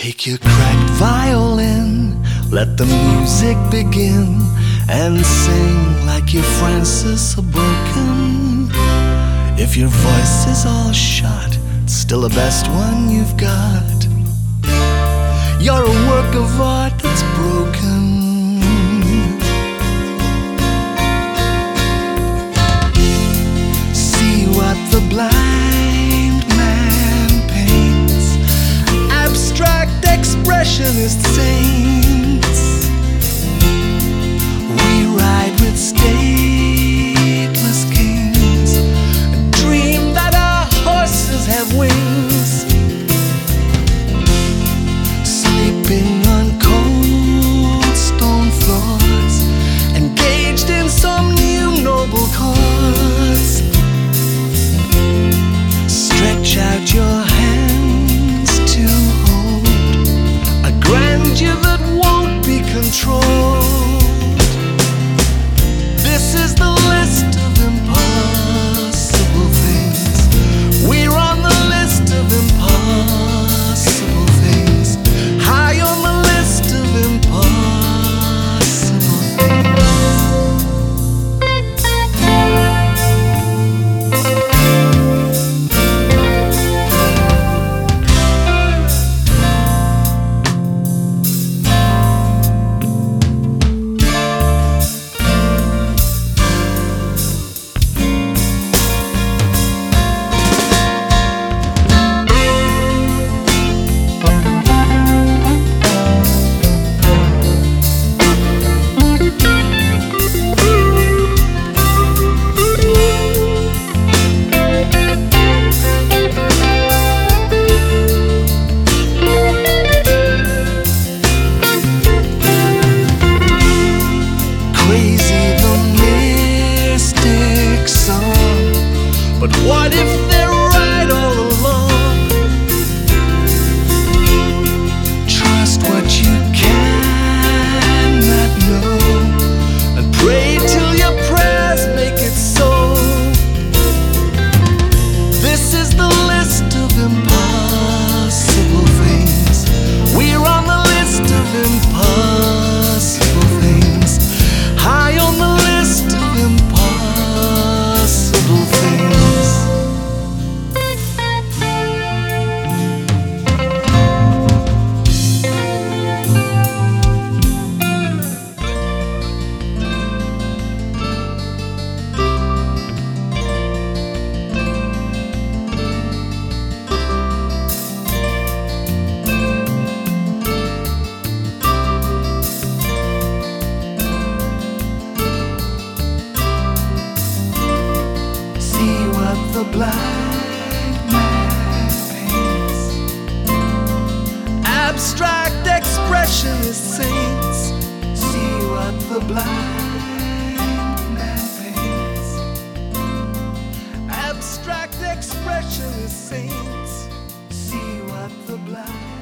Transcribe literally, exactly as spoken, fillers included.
Take your cracked violin, let the music begin, and sing like your Francis are broken. If your voice is all shot, it's still the best one you've got. You're a work of art that's broken. See what the blind man paints, abstract expressionist saints. We ride with stateless kings and dream that our horses have wings, sleeping on cold stone floors, engaged in some new noble cause. Stretch out your hands to hold a grandeur that won't be controlled. This is the list of impossible things. We're on the list of impossible things. High on the list of impossible things. But what if they're right all along? Trust what you cannot know, and pray till your prayers make it so. This is the list of impossible things. We're on the list of impossible things. High on the list of impossible things. The blind man paints, abstract expressionist saints. See what the blind man paints, abstract expressionist saints. See what the blind